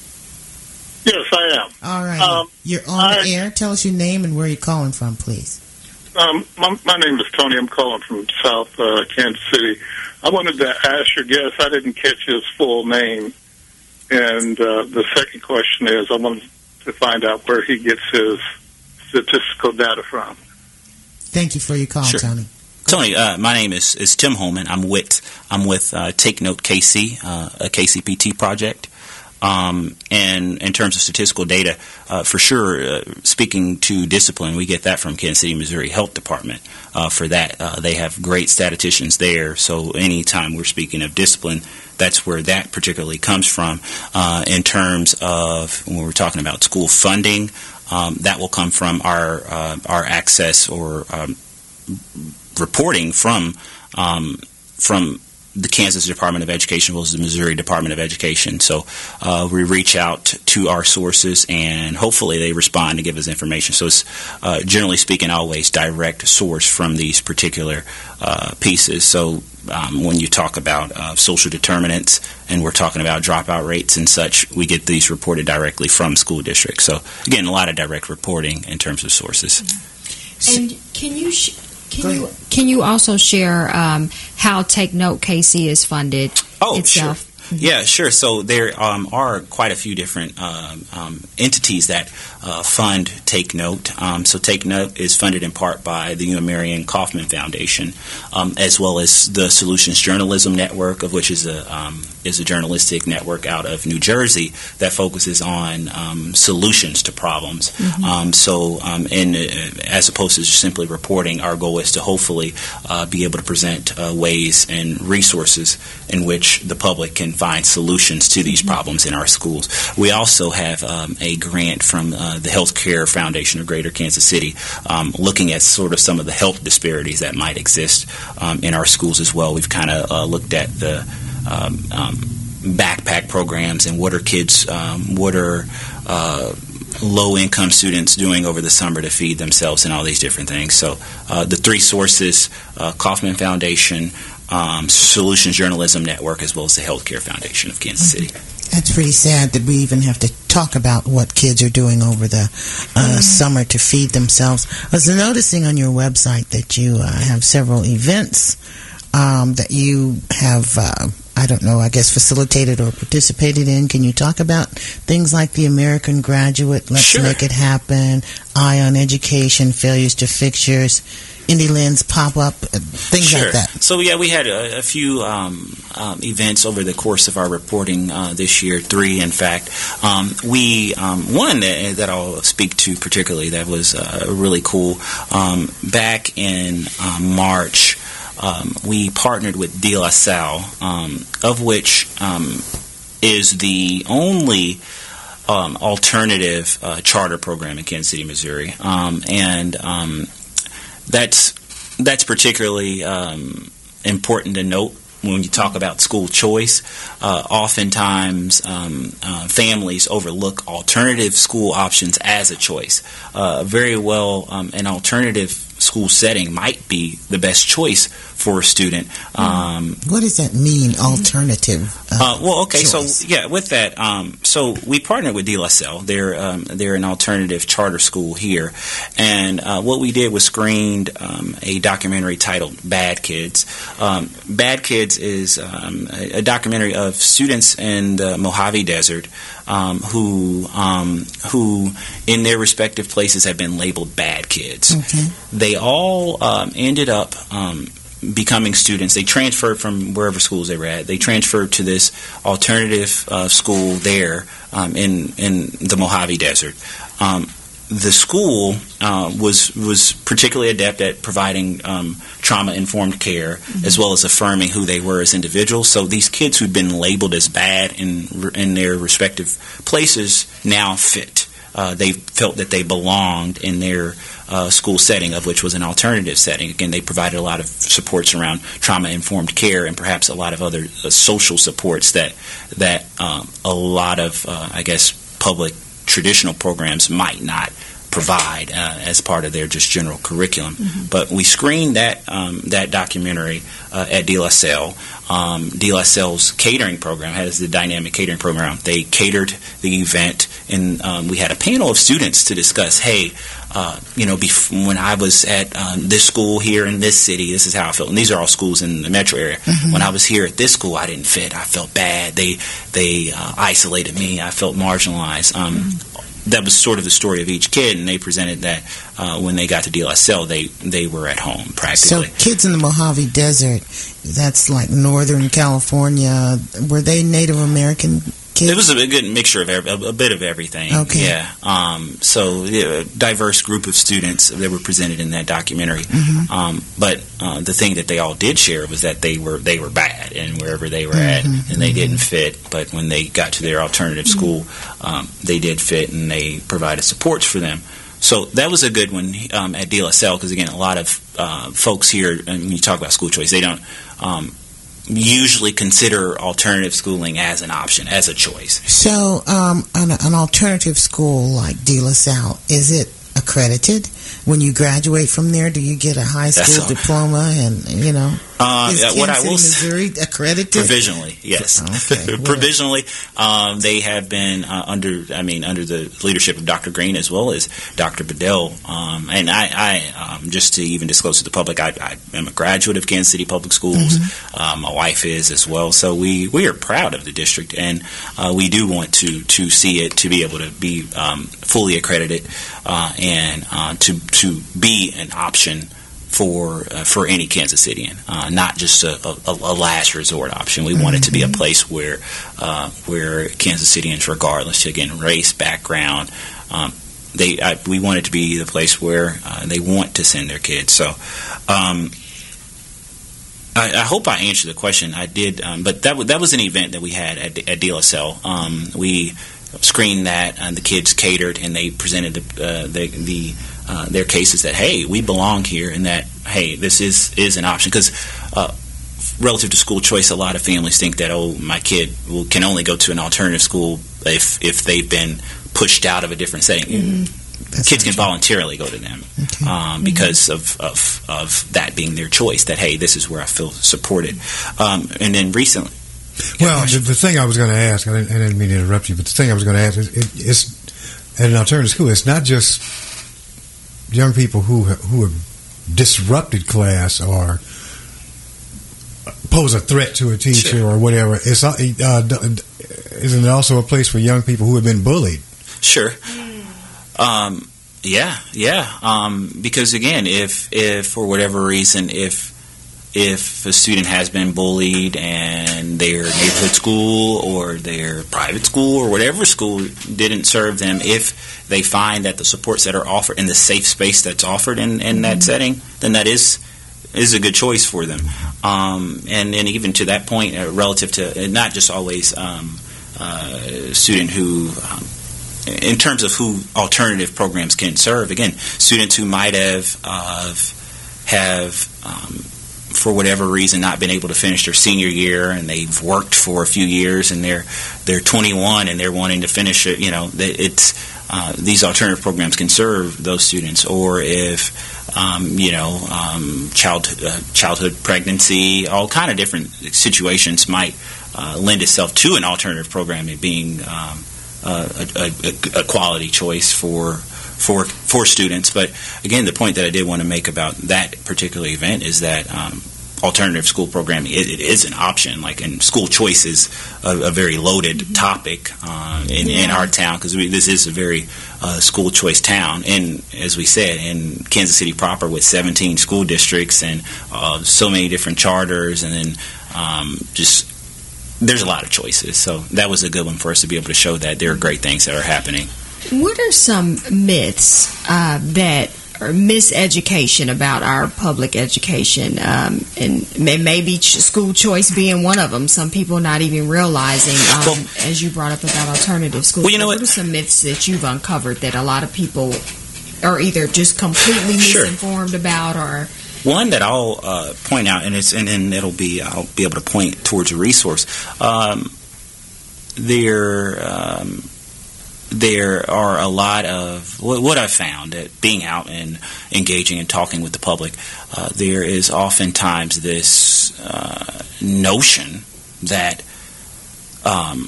Yes, I am. All right. Um, You're on I, the air. Tell us your name and where you're calling from, please. Um, my, my name is Tony. I'm calling from South uh, Kansas City. I wanted to ask your guest, I didn't catch his full name. And uh, the second question is, I wanted to find out where he gets his statistical data from. Thank you for your call, Sure. Tony. Tony, uh, my name is, is Tim Holman. I'm with I'm with uh, Take Note K C, uh, a K C P T project. Um, and in terms of statistical data, uh, for sure, uh, speaking to discipline, we get that from Kansas City, Missouri Health Department. Uh, for that, uh, they have great statisticians there. So anytime we're speaking of discipline, that's where that particularly comes from. Uh, in terms of when we're talking about school funding, um, that will come from our uh, our access or um, reporting from um, from. the Kansas Department of Education versus the Missouri Department of Education. So uh, we reach out to our sources, and hopefully they respond to give us information. So it's, uh, generally speaking, always direct source from these particular uh, pieces. So um, when you talk about uh, social determinants, and we're talking about dropout rates and such, we get these reported directly from school districts. So again, a lot of direct reporting in terms of sources. And can you sh- can you can you also share um, how Take Note K C is funded Oh, itself? sure. Yeah, sure. So there um, are quite a few different um, um, entities that uh, fund Take Note. Um, so Take Note is funded in part by the Marion Kaufman Foundation, um, as well as the Solutions Journalism Network, of which is a um, is a journalistic network out of New Jersey that focuses on um, solutions to problems. Mm-hmm. Um, so, um, in, uh, as opposed to just simply reporting, our goal is to hopefully uh, be able to present uh, ways and resources in which the public can find solutions to these problems in our schools. We also have um, a grant from uh, the Healthcare Foundation of Greater Kansas City, um, looking at sort of some of the health disparities that might exist um, in our schools as well. We've kind of uh, looked at the um, um, backpack programs and what are kids, um, what are uh, low-income students doing over the summer to feed themselves and all these different things. So uh, the three sources, uh, Kaufman Foundation, Um, Solutions Journalism Network, as well as the Healthcare Foundation of Kansas City. That's pretty sad that we even have to talk about what kids are doing over the uh, mm-hmm. summer to feed themselves. I was noticing on your website that you uh, have several events um, that you have, uh, I don't know, I guess facilitated or participated in. Can you talk about things like the American Graduate, Let's Sure. Make It Happen, Eye on Education, Failures to Fixtures, Indy Lynn's pop-up, things sure. like that? So, yeah, we had a, a few um, um, events over the course of our reporting uh, this year, three, in fact. Um, we um, one that, that I'll speak to particularly that was uh, really cool. Um, back in uh, March, um, we partnered with De La Salle, um, of which um, is the only um, alternative uh, charter program in Kansas City, Missouri. Um, and um, That's that's particularly um, important to note when you talk about school choice. Uh, oftentimes, um, uh, families overlook alternative school options as a choice. Uh, very well, um, an alternative school setting might be the best choice for a student. Um, what does that mean, alternative? Uh, uh, well, okay, choice? so yeah, with that, um, so we partnered with De La Salle. They're um, they're an alternative charter school here, and uh, what we did was screened um, a documentary titled "Bad Kids." Um, Bad Kids is um, a, a documentary of students in the Mojave Desert um, who um, who in their respective places have been labeled bad kids. Okay. They all um, ended up um, becoming students. They transferred from wherever schools they were at. They transferred to this alternative uh, school there um, in in the Mojave Desert. Um, the school uh, was was particularly adept at providing um, trauma-informed care, mm-hmm. as well as affirming who they were as individuals. So these kids who'd been labeled as bad in in their respective places now fit. Uh, they felt that they belonged in their uh, school setting, of which was an alternative setting. Again, they provided a lot of supports around trauma-informed care and perhaps a lot of other uh, social supports that that um, a lot of, uh, I guess, public traditional programs might not provide uh, as part of their just general curriculum. Mm-hmm. But we screened that um, that documentary uh, at D La Salle. Um, D La Salle's catering program has the dynamic catering program. They catered the event, and um, we had a panel of students to discuss, hey, uh, you know, bef- when I was at um, this school here in this city, this is how I felt. And these are all schools in the metro area. Mm-hmm. When I was here at this school, I didn't fit. I felt bad. They they uh, isolated me. I felt marginalized. Um, mm-hmm. That was sort of the story of each kid, and they presented that uh, when they got to D La Salle, they, they were at home practically. So kids in the Mojave Desert, that's like Northern California, were they Native American kids? It was a good mixture of every, a, a bit of everything. Okay. Yeah. Um, so yeah, a diverse group of students that were presented in that documentary. Mm-hmm. Um, but uh, the thing that they all did share was that they were they were bad and wherever they were at, mm-hmm. and they didn't fit. But when they got to their alternative mm-hmm. school, um, they did fit, and they provided supports for them. So that was a good one um, at D La Salle, because again, a lot of uh, folks here, and when you talk about school choice, they don't um, usually consider alternative schooling as an option, as a choice. So um, an, an alternative school like D La Salle, is it accredited? When you graduate from there, do you get a high school diploma? And you know, uh, is yeah, what I will Missouri accredited? Provisionally, yes. Okay. Provisionally, um, they have been uh, under. I mean, under the leadership of Doctor Green as well as Doctor Bedell. Um, and I, I um, just to even disclose to the public, I, I am a graduate of Kansas City Public Schools. Mm-hmm. Um, my wife is as well. So we, we are proud of the district, and uh, we do want to to see it to be able to be um, fully accredited uh, and uh, to to be an option for uh, for any Kansas Citian, uh, not just a, a, a last resort option. We mm-hmm. want it to be a place where uh, where Kansas Citians, regardless, again, race, background, um, they I, we want it to be the place where uh, they want to send their kids. So um, I, I hope I answered the question. I did, um, but that w- that was an event that we had at, at D La Salle. Um, we screened that, and the kids catered, and they presented the uh, the, the uh, their cases that, hey, we belong here, and that, hey, this is, is an option. Because uh, relative to school choice, a lot of families think that, oh, my kid will, can only go to an alternative school if if they've been pushed out of a different setting. Mm-hmm. Kids can voluntarily go to them okay. um, because mm-hmm. of, of, of that being their choice, that, hey, this is where I feel supported. Um, and then recently, Well, the, the thing I was going to ask, I didn't, I didn't mean to interrupt you, but the thing I was going to ask is, it, it's at an alternative school, it's not just young people who who have disrupted class or pose a threat to a teacher sure. or whatever. It's uh, isn't it also a place for young people who have been bullied? Sure. Um, yeah, yeah. Um, because again, if if for whatever reason, if If a student has been bullied and their neighborhood school or their private school or whatever school didn't serve them, if they find that the supports that are offered in the safe space that's offered in, in that setting, then that is is a good choice for them. Um, and then even to that point, uh, relative to uh, not just always um, uh, student who, um, in terms of who alternative programs can serve, again, students who might have uh, have um, for whatever reason not been able to finish their senior year, and they've worked for a few years, and they're they're twenty-one and they're wanting to finish it. You know, it's uh, these alternative programs can serve those students. Or if um, you know, um, child uh, childhood pregnancy, all kind of different situations might uh, lend itself to an alternative program being um, a, a, a quality choice for. For, for students. But again, the point that I did want to make about that particular event is that um, alternative school programming, it, it is an option. Like, and school choice is a, a very loaded topic uh, in, yeah. in our town, because this is a very uh, school choice town. And as we said, in Kansas City proper, with seventeen school districts and uh, so many different charters, and then um, just there's a lot of choices. So that was a good one for us to be able to show that there are great things that are happening. What are some myths uh, that or miseducation about our public education, um, and maybe school choice being one of them? Some people not even realizing, um, well, as you brought up about alternative schools. Well, you know what, what are some myths that you've uncovered that a lot of people are either just completely sure. misinformed about, or one that I'll uh, point out, and it's and then it'll be I'll be able to point towards a resource. Um, there. Um, There are a lot of, what I've found at being out and engaging and talking with the public, uh, there is oftentimes this uh, notion that um,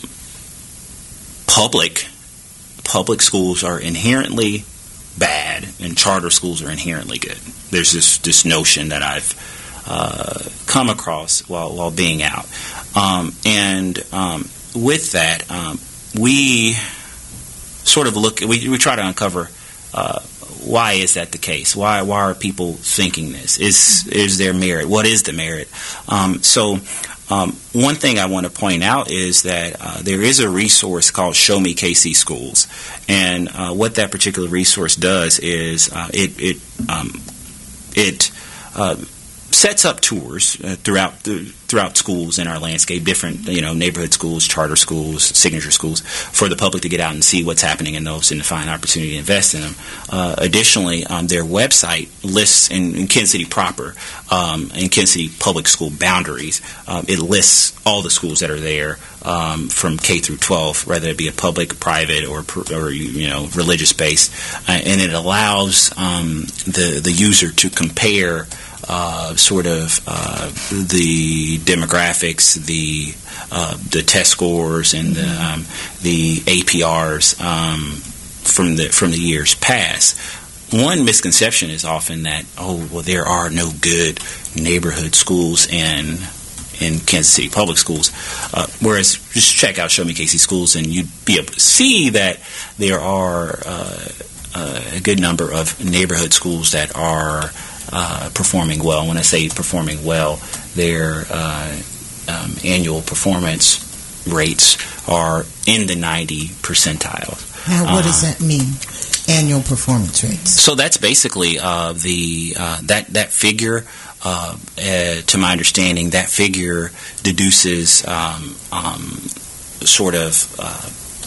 public public schools are inherently bad and charter schools are inherently good. There's this, this notion that I've uh, come across while, while being out. Um, and um, with that, um, we... sort of look, we, we try to uncover uh, why is that the case? Why why are people thinking this? Is is there merit? What is the merit? Um, so um, one thing I want to point out is that uh, there is a resource called Show Me K C Schools, and uh, what that particular resource does is uh, it it um, it uh, sets up tours uh, throughout the throughout schools in our landscape, different, you know, neighborhood schools, charter schools, signature schools, for the public to get out and see what's happening in those and to find opportunity to invest in them. Uh, additionally, um, their website lists in, in Kansas City proper, um, in Kansas City public school boundaries, um, it lists all the schools that are there um, from K through twelve, whether it be a public, private, or or you know religious based, uh, and it allows um, the the user to compare. Uh, sort of uh, the demographics, the uh, the test scores, and the, um, the A P Rs um, from the from the years past. One misconception is often that, oh, well, there are no good neighborhood schools in in Kansas City public schools. Uh, whereas, just check out Show Me K C Schools, and you'd be able to see that there are uh, uh, a good number of neighborhood schools that are Uh, performing well. When I say performing well, their uh, um, annual performance rates are in the ninety percentile. Now, what uh, does that mean? Annual performance rates. So that's basically uh, the uh, that that figure. Uh, uh, to my understanding, that figure deduces um, um, sort of uh,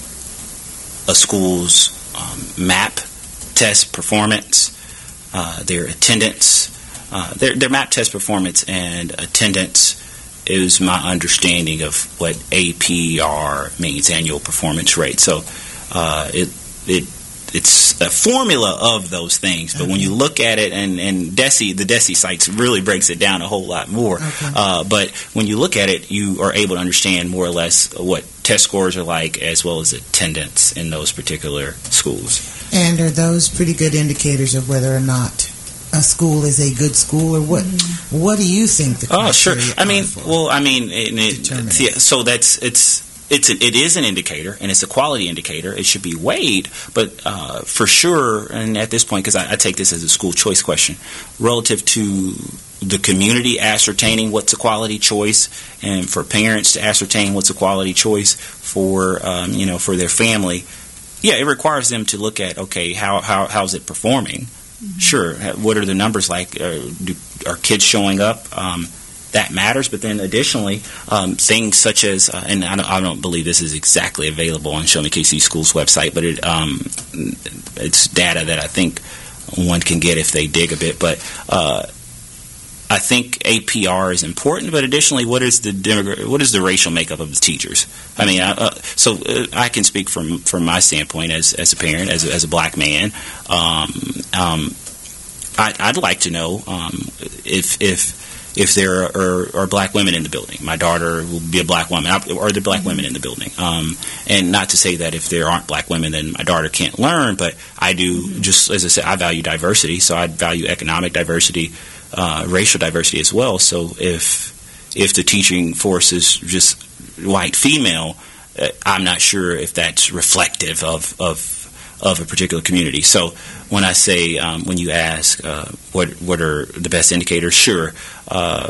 a school's um, MAP test performance. Uh, their attendance, uh, their, their MAP test performance and attendance is my understanding of what A P R means, annual performance rate. So uh, it it it's a formula of those things. But okay. when you look at it, and, and DESE, the DESE sites really breaks it down a whole lot more. Okay. Uh, but when you look at it, you are able to understand more or less what test scores are like, as well as attendance in those particular schools. And are those pretty good indicators of whether or not a school is a good school, or what? Mm-hmm. What do you think the criteria Oh, sure. I mean, for well, I mean, it, it, yeah, so that's it's it's an, it is an indicator, and it's a quality indicator. It should be weighed, but uh, for sure, and at this point, because I, I take this as a school choice question, relative to the community ascertaining what's a quality choice, and for parents to ascertain what's a quality choice for um, you know for their family. Yeah, it requires them to look at, okay, how how how's it performing? Mm-hmm. Sure, what are the numbers like? Uh, do, are kids showing up? Um, that matters. But then additionally, um, things such as, uh, and I don't, I don't believe this is exactly available on Show Me K C Schools website, but it um, it's data that I think one can get if they dig a bit. But uh, I think A P R is important, but additionally, what is the demogra- what is the racial makeup of the teachers? I mean, uh, so uh, I can speak from, from my standpoint as as a parent, as a, as a black man. Um, um, I, I'd like to know um, if if if there are, are black women in the building. My daughter will be a black woman. Are there black women in the building? Um, and not to say that if there aren't black women, then my daughter can't learn. But I do, just as I said, I value diversity, so I value economic diversity. uh, racial diversity as well. So if if the teaching force is just white female, uh, I'm not sure if that's reflective of of of a particular community. So when I say, um, when you ask uh, what what are the best indicators, sure, uh,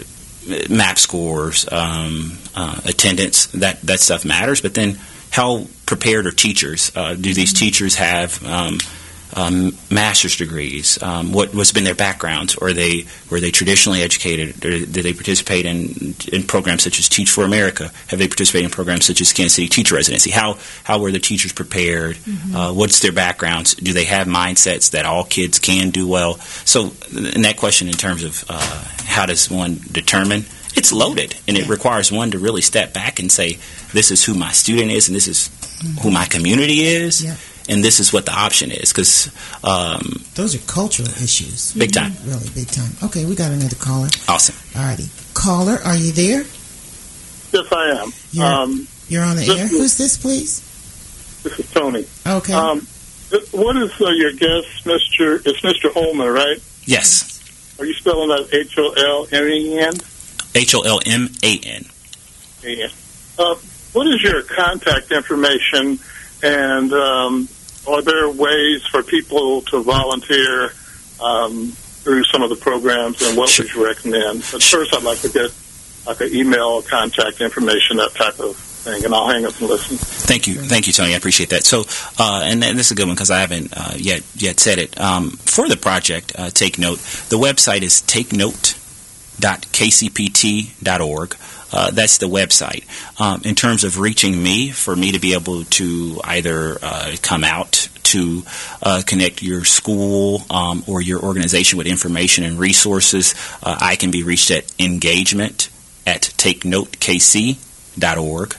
MAP scores, um, uh, attendance, that, that stuff matters. But then how prepared are teachers? Uh, do these teachers have um, um, master's degrees? Um, what, what's been their backgrounds? Or are they, were they traditionally educated? Or did they participate in, in programs such as Teach for America? Have they participated in programs such as Kansas City Teacher Residency? How, how were the teachers prepared? Mm-hmm. Uh, what's their backgrounds? Do they have mindsets that all kids can do well? So, in that question in terms of uh, how does one determine, it's loaded, and it requires one to really step back and say, this is who my student is, and this is mm-hmm. who my community is, yeah. and this is what the option is. Because um, those are cultural issues. Big time. Mm-hmm. Really big time. Okay, we got another caller. Awesome. All righty. Caller, are you there? Yes, I am. You're, um, you're on the air. Is, Who's this, please? This is Tony. Okay. Um, what is uh, your guess, Mister It's Mister Holman, right? Yes. Are you spelling that H O L M E N? H O L M A N. Yeah. Uh, what is your contact information, and um, are there ways for people to volunteer um, through some of the programs, and what sure. would you recommend? But first, I'd like to get like an email, contact information, that type of thing, and I'll hang up and listen. Thank you. Thank you, Tony. I appreciate that. So, uh, and, and this is a good one because I haven't uh, yet yet said it. Um, for the project, uh, Take Note, the website is take note dot k c p t dot org. Uh, that's the website. Um, in terms of reaching me, for me to be able to either uh, come out to uh, connect your school um, or your organization with information and resources, uh, I can be reached at engagement at take note k c dot org.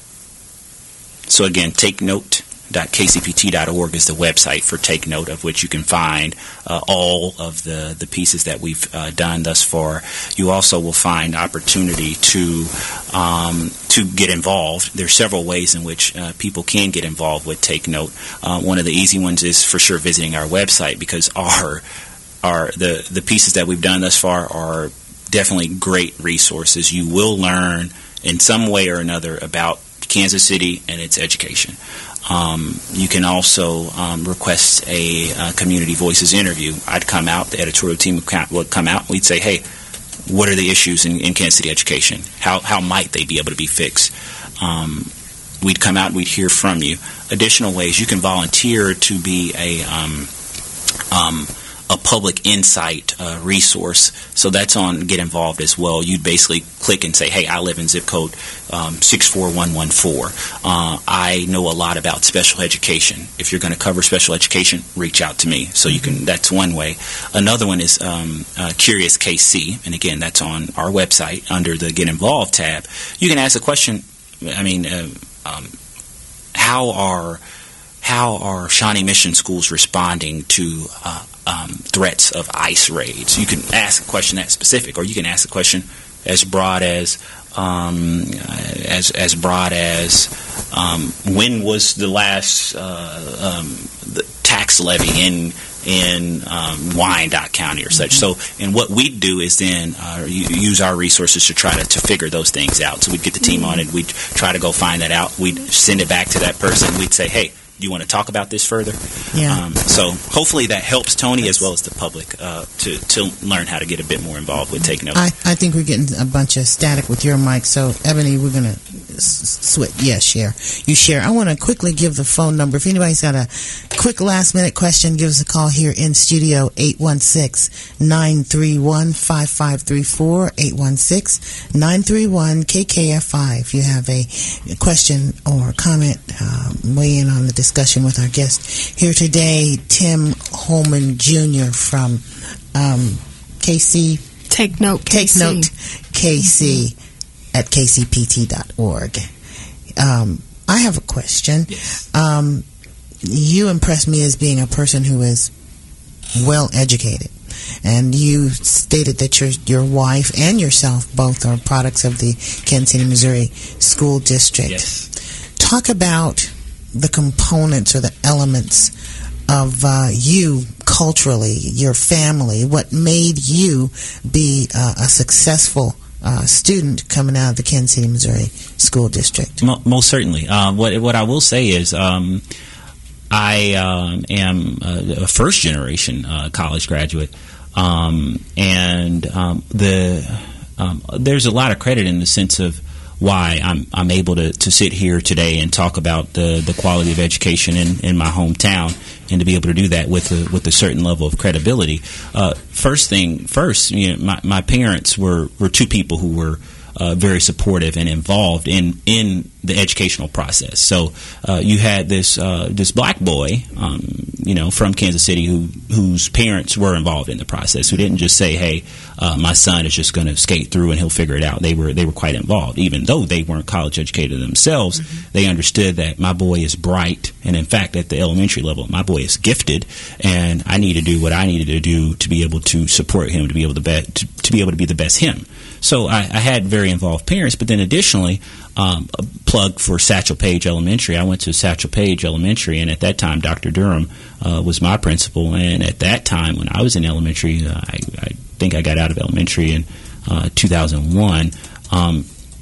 So again, take note dot k c p t dot org is the website for Take Note, of which you can find uh, all of the, the pieces that we've uh, done thus far. You also will find opportunity to um, to get involved. There are several ways in which uh, people can get involved with Take Note. Uh, one of the easy ones is for sure visiting our website, because our our the, the pieces that we've done thus far are definitely great resources. You will learn in some way or another about Kansas City and its education. Um, you can also um, request a uh, Community Voices interview. I'd come out, the editorial team would come out, and we'd say, hey, what are the issues in, in Kansas City education? How how might they be able to be fixed? Um, we'd come out and we'd hear from you. Additional ways, you can volunteer to be a um, um, a public insight uh, resource. So that's on Get Involved as well. You'd basically click and say, hey, I live in zip code um, six four one one four. Uh, I know a lot about special education. If you're going to cover special education, reach out to me. So you can. That's one way. Another one is um, uh, Curious K C. And again, that's on our website under the Get Involved tab. You can ask a question. I mean, uh, um, how are how are Shawnee Mission schools responding to uh, um, threats of ICE raids? You can ask a question that specific, or you can ask a question as broad as um, as as broad as um, when was the last uh, um, the tax levy in in um, Wyandotte County or such. Mm-hmm. So, and what we'd do is then uh, use our resources to try to, to figure those things out. So we'd get the team mm-hmm. on it. We'd try to go find that out. We'd send it back to that person. We'd say, hey, do you want to talk about this further? Yeah. Um, so hopefully that helps Tony as well as the public uh, to, to learn how to get a bit more involved with Take Note. I, I think we're getting a bunch of static with your mic. So, Ebony, we're going to switch. Yeah, share. You share. I want to quickly give the phone number. If anybody's got a quick last-minute question, give us a call here in studio, eight one six, nine three one, five five three four, eight one six, nine three one, K K F I. If you have a question or comment, uh, weigh in on the discussion with our guest here today, Tim Holman Junior from um, K C. Take Note K C. Take Note K C mm-hmm. at k c p t dot org. Um, I have a question. Yes. Um, you impress me as being a person who is well educated, and you stated that your your wife and yourself both are products of the Kansas City, Missouri School District. Yes. Talk about the components or the elements of uh, you culturally, your family? What made you be uh, a successful uh, student coming out of the Kansas City, Missouri School District? Mo- most certainly. Uh, what what I will say is um, I um, am a, a first generation uh, college graduate, um, and um, the um, there's a lot of credit in the sense of why I'm I'm able to, to sit here today and talk about the, the quality of education in, in my hometown, and to be able to do that with a, with a certain level of credibility. Uh, first thing first, you know, my, my parents were, were two people who were uh, very supportive and involved in, in the educational process. So uh, you had this uh, this black boy, um, you know, from Kansas City who whose parents were involved in the process, who didn't just say, "Hey, uh, my son is just going to skate through and he'll figure it out." They were they were quite involved, even though they weren't college educated themselves. Mm-hmm. They understood that my boy is bright, and in fact, at the elementary level, my boy is gifted, and I need to do what I needed to do to be able to support him, to be able to be, to, to be able to be the best him. So I, I had very involved parents, but then additionally, um, a plug for Satchel Paige Elementary. I went to Satchel Paige Elementary, and at that time, Doctor Durham uh, was my principal. And at that time, when I was in elementary, uh, I, I think I got out of elementary in uh, two thousand one. Um,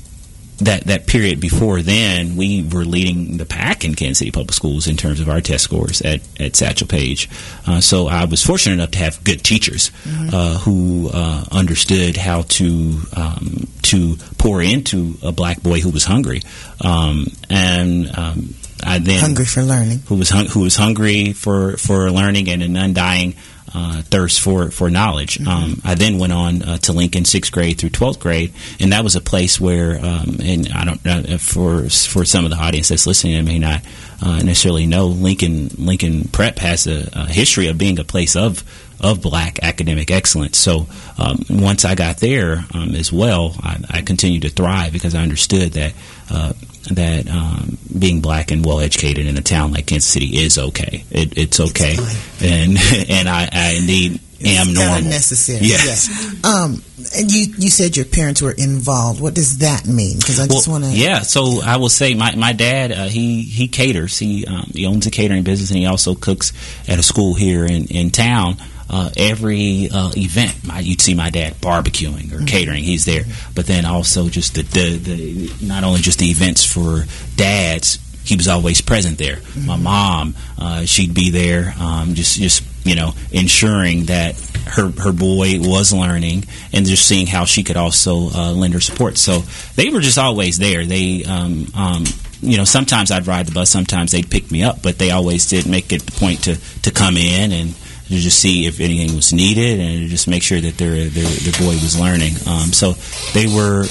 that that period before then, we were leading the pack in Kansas City Public Schools in terms of our test scores at, at Satchel Paige. Uh, so I was fortunate enough to have good teachers mm-hmm. uh, who uh, understood how to um, to pour into a black boy who was hungry, um, and um, I then hungry for learning, who was hung, who was hungry for, for learning and an undying Uh, thirst for, for knowledge. Mm-hmm. Um, I then went on uh, to Lincoln sixth grade through twelfth grade, and that was a place where, um, and I don't know, for for some of the audience that's listening, I may not uh, necessarily know, Lincoln Lincoln Prep has a, a history of being a place of of black academic excellence. So um, once I got there um, as well, I, I continued to thrive because I understood that uh, that um, being black and well educated in a town like Kansas City is okay. It, it's okay, it's and and I, I indeed am it's normal. Necessary. Yes. yes. Um, and you you said your parents were involved. What does that mean? Because I just well, want to. Yeah. So I will say my my dad uh, he he caters. He um, he owns a catering business, and he also cooks at a school here in in town. Uh, every uh, event, my, you'd see my dad barbecuing or mm-hmm. catering. He's there, but then also just the, the, the not only just the events for dads. He was always present there. Mm-hmm. My mom, uh, she'd be there, um, just just you know, ensuring that her her boy was learning, and just seeing how she could also uh, lend her support. So they were just always there. They. Um, um, You know, sometimes I'd ride the bus, sometimes they'd pick me up, but they always did make it the point to, to come in and to just see if anything was needed and to just make sure that their their, their boy was learning. Um, so they were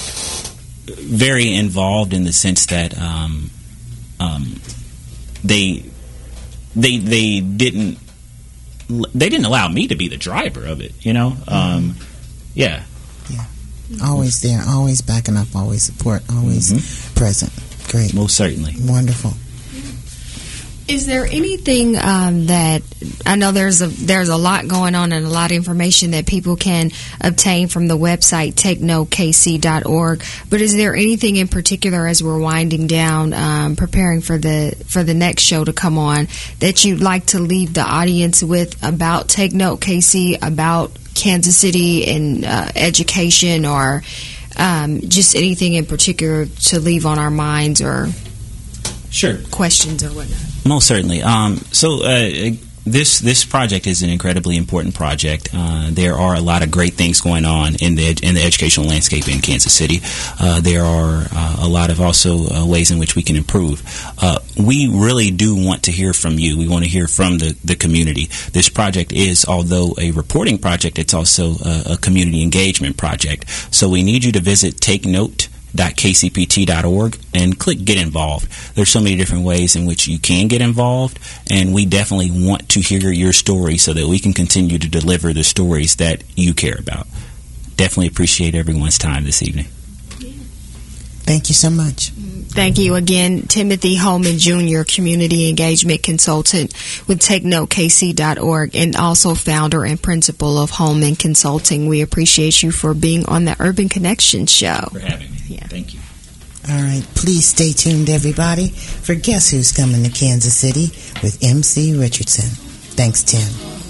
very involved in the sense that um, um, they they they didn't they didn't allow me to be the driver of it. You know, um, mm-hmm. yeah, yeah, always there, always backing up, always support, always mm-hmm. present. Great. Most certainly. Wonderful. Is there anything um, that I know there's a there's a lot going on and a lot of information that people can obtain from the website take note k c dot org, but is there anything in particular as we're winding down, um, preparing for the for the next show to come on, that you'd like to leave the audience with about Take Note K C, about Kansas City and uh, education, or Um, just anything in particular to leave on our minds, or sure questions or whatnot? Most certainly. Um, so uh, this this project is an incredibly important project. Uh, there are a lot of great things going on in the in the educational landscape in Kansas City. Uh, there are uh, a lot of also uh, ways in which we can improve. Uh, we really do want to hear from you. We want to hear from the, the community. This project is, although a reporting project, it's also a, a community engagement project. So we need you to visit take note dot k c p t dot org and click Get Involved. There's so many different ways in which you can get involved, and we definitely want to hear your story so that we can continue to deliver the stories that you care about. Definitely appreciate everyone's time this evening. Thank you so much. Thank you again, Timothy Holman Junior, Community Engagement Consultant with take note k c dot org, and also founder and principal of Holman Consulting. We appreciate you for being on the Urban Connection show. For having me. Yeah. Thank you. All right. Please stay tuned, everybody, for Guess Who's Coming to Kansas City with M C Richardson. Thanks, Tim.